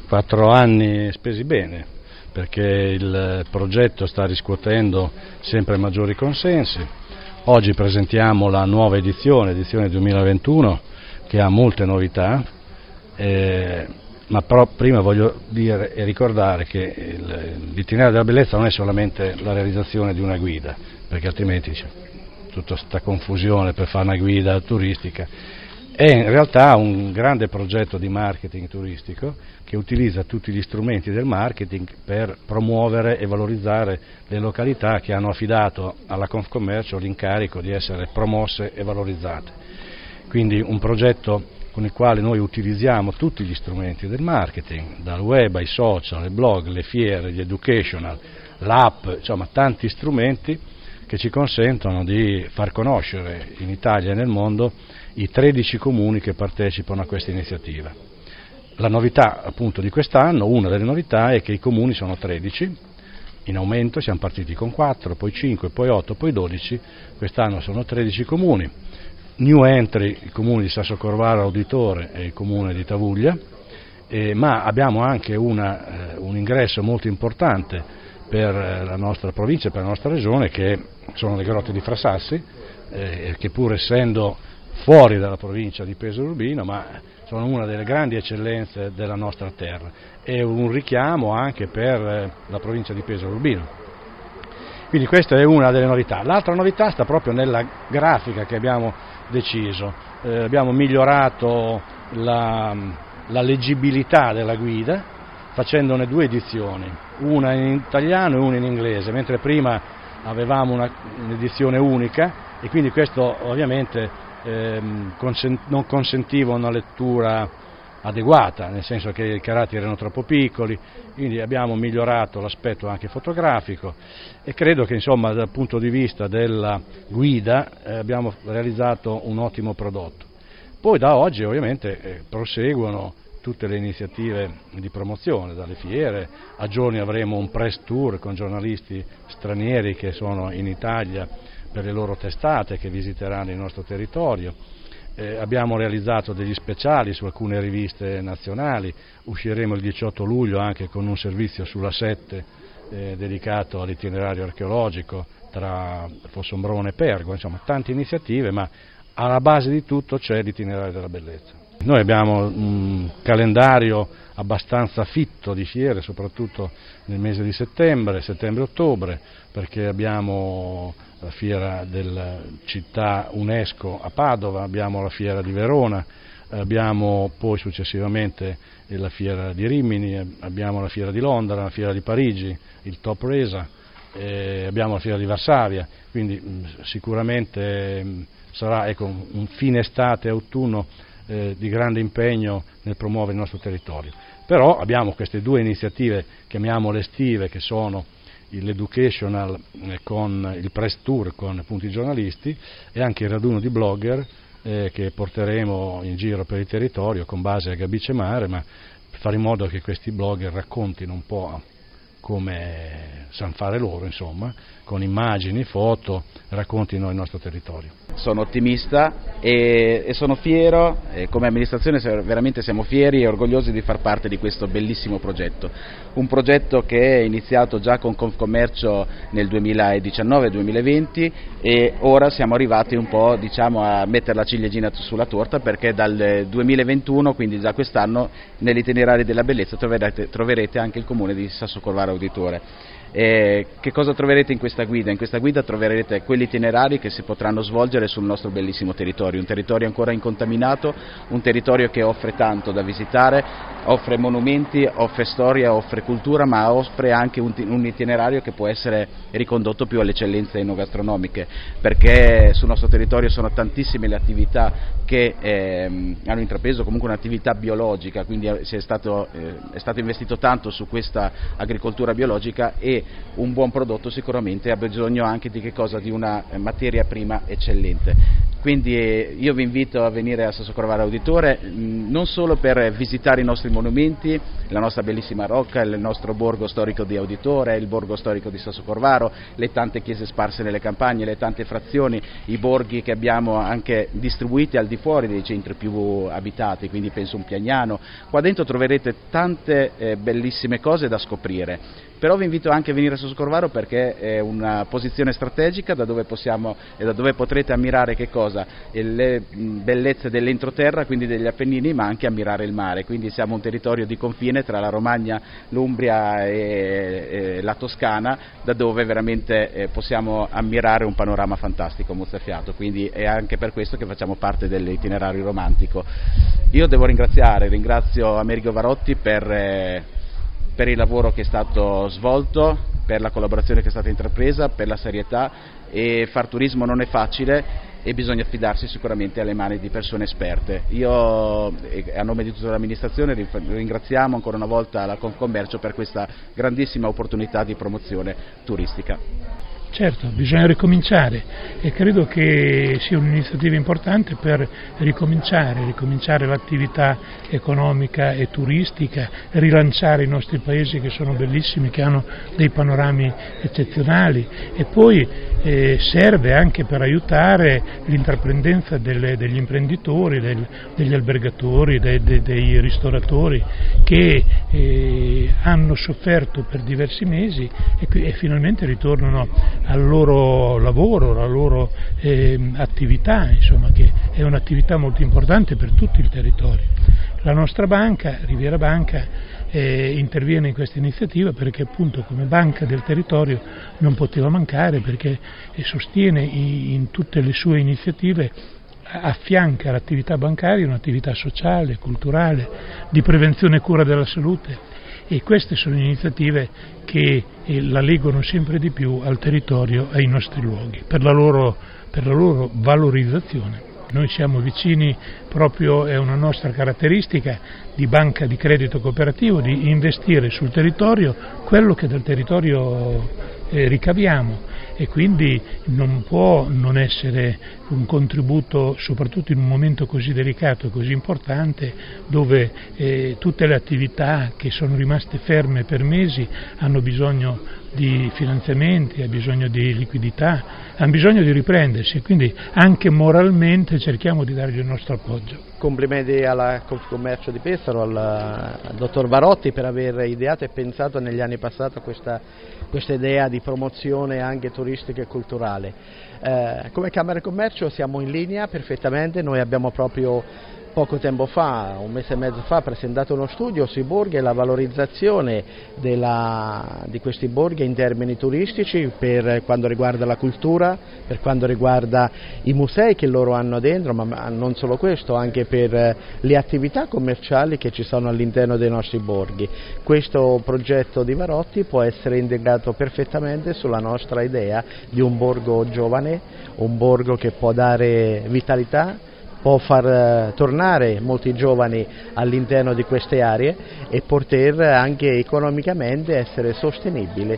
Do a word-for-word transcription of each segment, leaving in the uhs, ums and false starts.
quattro anni spesi bene, perché il progetto sta riscuotendo sempre maggiori consensi. Oggi presentiamo la nuova edizione, edizione duemilaventuno, che ha molte novità, eh, ma però prima voglio dire e ricordare che il, l'itinerario della bellezza non è solamente la realizzazione di una guida, perché altrimenti c'è tutta questa confusione per fare una guida turistica. È in realtà un grande progetto di marketing turistico che utilizza tutti gli strumenti del marketing per promuovere e valorizzare le località che hanno affidato alla Confcommercio l'incarico di essere promosse e valorizzate. Quindi un progetto con il quale noi utilizziamo tutti gli strumenti del marketing, dal web ai social, ai blog, le fiere, gli educational, l'app, insomma tanti strumenti che ci consentono di far conoscere in Italia e nel mondo i tredici comuni che partecipano a questa iniziativa. La novità appunto di quest'anno, una delle novità è che i comuni sono tredici, in aumento, siamo partiti con quattro, poi cinque, poi otto, poi dodici, quest'anno sono tredici comuni. New entry, il comune di Sassocorvara Auditore e il comune di Tavuglia, eh, ma abbiamo anche una, eh, un ingresso molto importante per la nostra provincia, per la nostra regione, che sono le grotte di Frasassi, eh, che pur essendo fuori dalla provincia di Pesaro Urbino, ma sono una delle grandi eccellenze della nostra terra e un richiamo anche per eh, la provincia di Pesaro Urbino. Quindi questa è una delle novità. L'altra novità sta proprio nella grafica che abbiamo deciso. Eh, abbiamo migliorato la, la leggibilità della guida facendone due edizioni, una in italiano e una in inglese, mentre prima avevamo una, un'edizione unica e quindi questo ovviamente ehm, consent- non consentiva una lettura adeguata, nel senso che i caratteri erano troppo piccoli, quindi abbiamo migliorato l'aspetto anche fotografico e credo che insomma dal punto di vista della guida eh, abbiamo realizzato un ottimo prodotto. Poi da oggi ovviamente eh, proseguono tutte le iniziative di promozione, dalle fiere, a giorni avremo un press tour con giornalisti stranieri che sono in Italia per le loro testate, che visiteranno il nostro territorio. Eh, abbiamo realizzato degli speciali su alcune riviste nazionali, usciremo il diciotto luglio anche con un servizio sulla sette eh, dedicato all'itinerario archeologico tra Fossombrone e Pergo, insomma tante iniziative, ma alla base di tutto c'è l'itinerario della bellezza. Noi abbiamo un calendario abbastanza fitto di fiere, soprattutto nel mese di settembre, settembre-ottobre, perché abbiamo la fiera della città UNESCO a Padova, abbiamo la fiera di Verona, abbiamo poi successivamente la fiera di Rimini, abbiamo la fiera di Londra, la fiera di Parigi, il Top Resa, eh, abbiamo la fiera di Varsavia, quindi mh, sicuramente mh, sarà ecco, un fine estate e autunno eh, di grande impegno nel promuovere il nostro territorio. Però abbiamo queste due iniziative, chiamiamole estive, che sono l'educational con il press tour con appunto i giornalisti e anche il raduno di blogger eh, che porteremo in giro per il territorio con base a Gabice Mare, ma per fare in modo che questi blogger raccontino un po' come sanno fare loro, insomma, con immagini, foto, raccontino il nostro territorio. Sono ottimista e, e sono fiero, e come amministrazione veramente siamo fieri e orgogliosi di far parte di questo bellissimo progetto. Un progetto che è iniziato già con Confcommercio nel duemiladiciannove duemilaventi e ora siamo arrivati un po' diciamo, a mettere la ciliegina sulla torta, perché dal duemilaventuno, quindi già quest'anno, nell'itinerario della bellezza troverete, troverete anche il comune di Sassocorvara Auditore. Eh, che cosa troverete in questa guida? In questa guida troverete quegli itinerari che si potranno svolgere sul nostro bellissimo territorio, un territorio ancora incontaminato, un territorio che offre tanto da visitare, offre monumenti, offre storia, offre cultura, ma offre anche un, un itinerario che può essere ricondotto più alle eccellenze enogastronomiche, perché sul nostro territorio sono tantissime le attività che ehm, hanno intrapreso comunque un'attività biologica, quindi è stato, eh, è stato investito tanto su questa agricoltura biologica e un buon prodotto sicuramente ha bisogno anche di che cosa? Di una materia prima eccellente. Quindi eh, io vi invito a venire a Sassocorvaro Auditore mh, non solo per visitare i nostri monumenti, la nostra bellissima Rocca, il nostro borgo storico di Auditore, il borgo storico di Sassocorvaro, le tante chiese sparse nelle campagne, le tante frazioni, i borghi che abbiamo anche distribuiti al di fuori dei centri più abitati, quindi penso un Piagnano. Qua dentro troverete tante eh, bellissime cose da scoprire. Però vi invito anche a venire a Sassocorvaro perché è una posizione strategica da dove possiamo e da dove potrete ammirare che cosa? Le bellezze dell'entroterra, quindi degli Appennini, ma anche ammirare il mare. Quindi siamo un territorio di confine tra la Romagna, l'Umbria e, e la Toscana, da dove veramente eh, possiamo ammirare un panorama fantastico mozzafiato. Quindi è anche per questo che facciamo parte dell'itinerario romantico. Io devo ringraziare, ringrazio Amerigo Varotti per eh, per il lavoro che è stato svolto, per la collaborazione che è stata intrapresa, per la serietà, e far turismo non è facile e bisogna affidarsi sicuramente alle mani di persone esperte. Io a nome di tutta l'amministrazione ringraziamo ancora una volta la Confcommercio per questa grandissima opportunità di promozione turistica. Certo, bisogna ricominciare e credo che sia un'iniziativa importante per ricominciare, ricominciare l'attività economica e turistica, rilanciare i nostri paesi che sono bellissimi, che hanno dei panorami eccezionali, e poi eh, serve anche per aiutare l'intraprendenza delle, degli imprenditori, del, degli albergatori, dei, dei, dei ristoratori che eh, hanno sofferto per diversi mesi e, e finalmente ritornano al loro lavoro, alla loro eh, attività, insomma, che è un'attività molto importante per tutto il territorio. La nostra banca, Riviera Banca, eh, interviene in questa iniziativa perché appunto come banca del territorio non poteva mancare, perché eh, sostiene in, in tutte le sue iniziative, affianca l'attività bancaria un'attività sociale, culturale, di prevenzione e cura della salute. E queste sono iniziative che eh, la legano sempre di più al territorio e ai nostri luoghi, per la loro, per la loro valorizzazione. Noi siamo vicini, proprio è una nostra caratteristica di banca di credito cooperativo, di investire sul territorio quello che dal territorio eh, ricaviamo, e quindi non può non essere un contributo, soprattutto in un momento così delicato e così importante, dove eh, tutte le attività che sono rimaste ferme per mesi hanno bisogno di finanziamenti, hanno bisogno di liquidità, hanno bisogno di riprendersi, quindi anche moralmente cerchiamo di dargli il nostro appoggio. Complimenti alla Confcommercio di Pesaro, al, al dottor Varotti, per aver ideato e pensato negli anni passati a questa, questa idea di promozione anche turistica e culturale. Eh, come Camera di Commercio siamo in linea perfettamente, noi abbiamo proprio poco tempo fa, un mese e mezzo fa, presentato uno studio sui borghi e la valorizzazione della, di questi borghi in termini turistici, per quanto riguarda la cultura, per quanto riguarda i musei che loro hanno dentro, ma non solo questo, anche per le attività commerciali che ci sono all'interno dei nostri borghi. Questo progetto di Varotti può essere integrato perfettamente sulla nostra idea di un borgo giovane, un borgo che può dare vitalità, può far tornare molti giovani all'interno di queste aree e poter anche economicamente essere sostenibile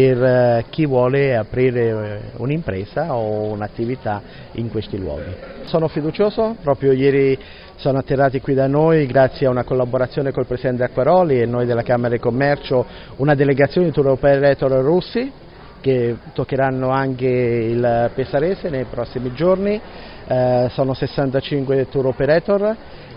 per chi vuole aprire un'impresa o un'attività in questi luoghi. Sono fiducioso, proprio ieri sono atterrati qui da noi grazie a una collaborazione col Presidente Acquaroli e noi della Camera di Commercio, una delegazione di tour operator russi che toccheranno anche il pesarese nei prossimi giorni. Eh, sono sessantacinque tour operator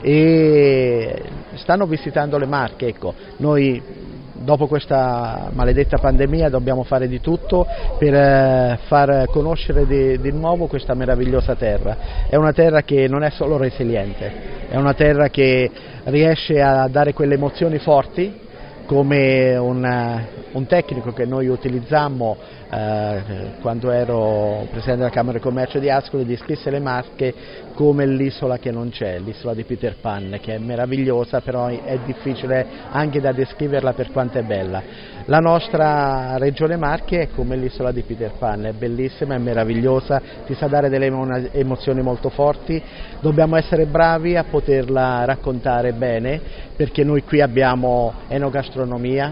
e stanno visitando le Marche. Ecco, noi dopo questa maledetta pandemia dobbiamo fare di tutto per eh, far conoscere di, di nuovo questa meravigliosa terra. È una terra che non è solo resiliente, è una terra che riesce a dare quelle emozioni forti, come un, un tecnico che noi utilizzammo eh, quando ero Presidente della Camera di Commercio di Ascoli, descrisse le Marche come l'isola che non c'è, l'isola di Peter Pan, che è meravigliosa, però è difficile anche da descriverla per quanto è bella. La nostra Regione Marche è come l'isola di Peter Pan, è bellissima, è meravigliosa, ti sa dare delle emozioni molto forti, dobbiamo essere bravi a poterla raccontare bene, perché noi qui abbiamo enogastronomia,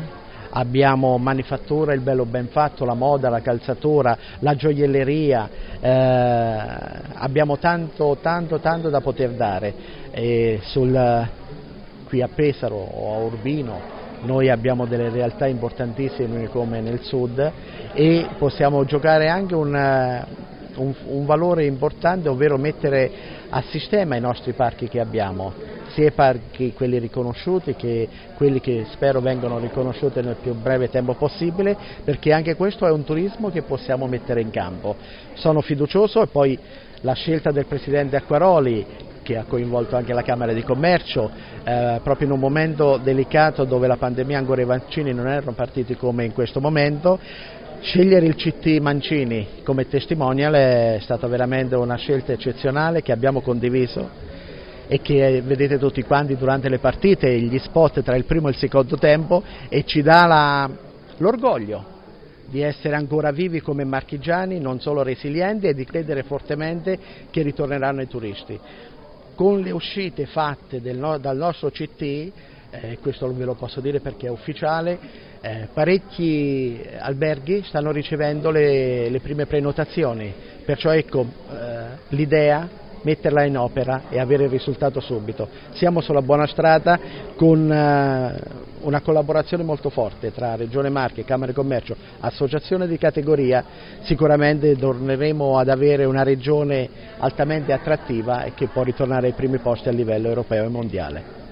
abbiamo manifattura, il bello ben fatto, la moda, la calzatura, la gioielleria, eh, abbiamo tanto tanto tanto da poter dare. E sul, qui a Pesaro o a Urbino noi abbiamo delle realtà importantissime come nel sud e possiamo giocare anche un, un, un valore importante, ovvero mettere a sistema i nostri parchi che abbiamo, sia i parchi quelli riconosciuti che quelli che spero vengano riconosciuti nel più breve tempo possibile, perché anche questo è un turismo che possiamo mettere in campo. Sono fiducioso e poi la scelta del Presidente Acquaroli, che ha coinvolto anche la Camera di Commercio, eh, proprio in un momento delicato dove la pandemia ancora i vaccini non erano partiti come in questo momento, scegliere il C T Mancini come testimonial è stata veramente una scelta eccezionale che abbiamo condiviso e che vedete tutti quanti durante le partite, gli spot tra il primo e il secondo tempo, e ci dà la, l'orgoglio di essere ancora vivi come marchigiani, non solo resilienti, e di credere fortemente che ritorneranno i turisti. Con le uscite fatte del no, dal nostro C T, eh, questo ve lo posso dire perché è ufficiale, eh, parecchi alberghi stanno ricevendo le, le prime prenotazioni, perciò ecco eh, l'idea, metterla in opera e avere il risultato subito. Siamo sulla buona strada con eh, una collaborazione molto forte tra Regione Marche, Camera di Commercio, associazione di categoria. Sicuramente torneremo ad avere una regione altamente attrattiva e che può ritornare ai primi posti a livello europeo e mondiale.